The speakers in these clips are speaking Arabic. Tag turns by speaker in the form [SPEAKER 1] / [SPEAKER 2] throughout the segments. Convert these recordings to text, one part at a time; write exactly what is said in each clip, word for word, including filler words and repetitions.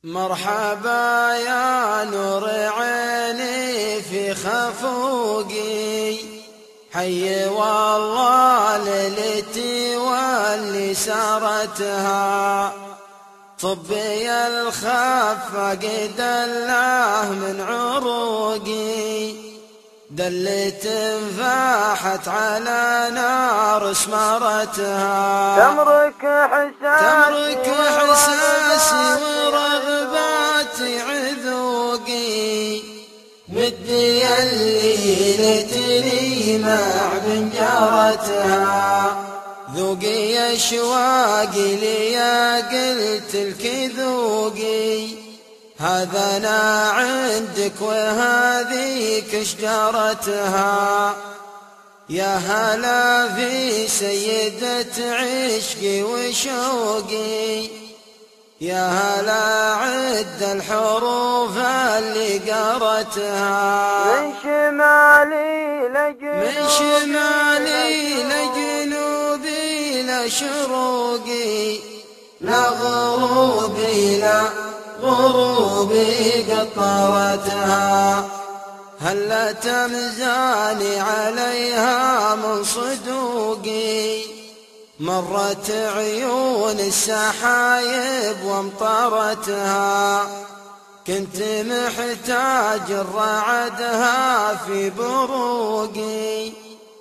[SPEAKER 1] مرحبا يا نور عيني في خفوقي، حي والله ليلتي واللي سارتها. طبي الخفق دله من عروقي، دلت فاحت على نار اسمرتها.
[SPEAKER 2] تمرك حساسي
[SPEAKER 1] تمرك حساسي ورغباتي عذوقي، مدي الليلتني مع بنجارتها. ذوقي اشواقي ليا قلت لك ذوقي، هذا انا عندك وهذيك شجرتها. يا هلا في سيدة عشقي وشوقي، يا هلا عد الحروف اللي قرتها.
[SPEAKER 2] من شمالي لجنوبي
[SPEAKER 1] من شمالي لجنوبي لشروقي، لا غروبي لا غروبي قطرتها. هلا تمزاني عليها من صدوقي، مرت عيون السحايب وامطرتها. كنت محتاج الرعدها في بروقي،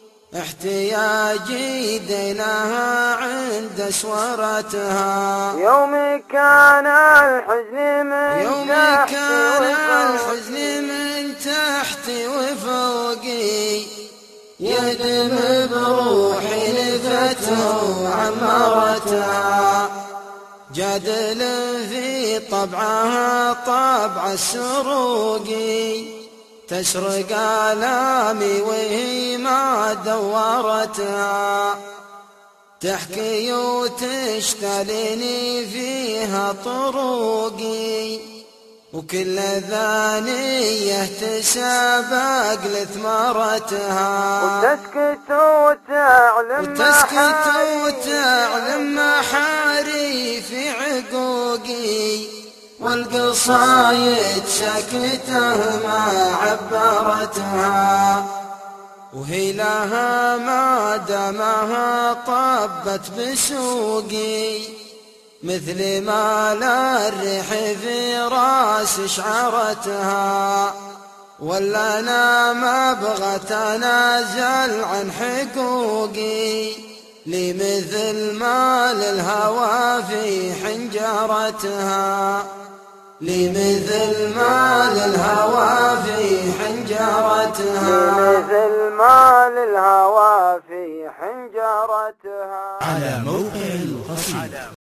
[SPEAKER 1] احتياجي دينها عند سورتها.
[SPEAKER 2] يوم كان الحزن من
[SPEAKER 1] يوم
[SPEAKER 2] تحتي
[SPEAKER 1] كان
[SPEAKER 2] وفوقي،
[SPEAKER 1] الحزن من تحتي وفوقي، يدم بروحي لفتها وعمرتها. جادل في طبعها طبع السروقي، تسرق آلامي وهي ما دورتها. تحكي وتشتلني فيها طروقي، وكل ذانية تسابق لثمرتها.
[SPEAKER 2] وتسكت وتعلم
[SPEAKER 1] وتسكت وتعلم محاري في عقوقي، والقصايد سكته ما عبرتها. وهي لها ما دامها طبت بسوقي، مثل ما لا الريح في راس شعرتها. ولا انا ما بغت انازل عن حقوقي، لي مثل ما للهوى في حنجرتها. لي مثل ما للهوى في حنجرتها.
[SPEAKER 2] مثل ما للهوى في حنجرتها.
[SPEAKER 3] على موقع القصيدة.